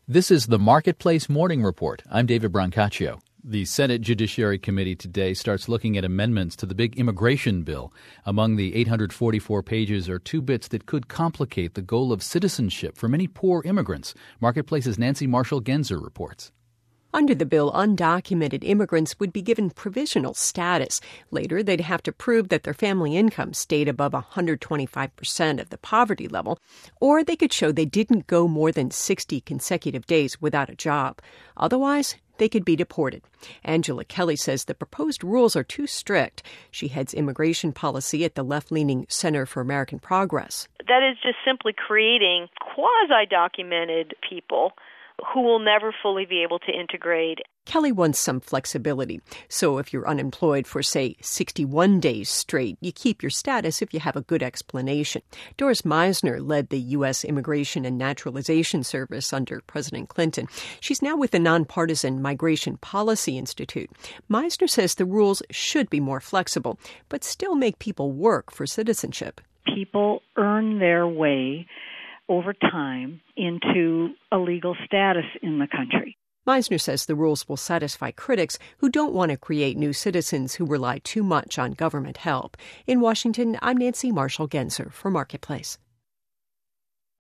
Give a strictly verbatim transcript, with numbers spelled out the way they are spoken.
This is the Marketplace Morning Report. I'm David Brancaccio. The Senate Judiciary Committee today starts looking at amendments to the big immigration bill. Among the eight hundred forty-four pages are two bits that could complicate the goal of citizenship for many poor immigrants. Marketplace's Nancy Marshall-Genzer reports. Under the bill, undocumented immigrants would be given provisional status. Later, they'd have to prove that their family income stayed above one hundred twenty-five percent of the poverty level, or they could show they didn't go more than sixty consecutive days without a job. Otherwise, they could be deported. Angela Kelly says the proposed rules are too strict. She heads immigration policy at the left-leaning Center for American Progress. That is just simply creating quasi-documented people who will never fully be able to integrate. Kelly wants some flexibility. So if you're unemployed for, say, sixty-one days straight, you keep your status if you have a good explanation. Doris Meisner led the U S Immigration and Naturalization Service under President Clinton. She's now with the nonpartisan Migration Policy Institute. Meisner says the rules should be more flexible, but still make people work for citizenship. People earn their way over time into a legal status in the country. Meisner says the rules will satisfy critics who don't want to create new citizens who rely too much on government help. In Washington, I'm Nancy Marshall-Genzer for Marketplace.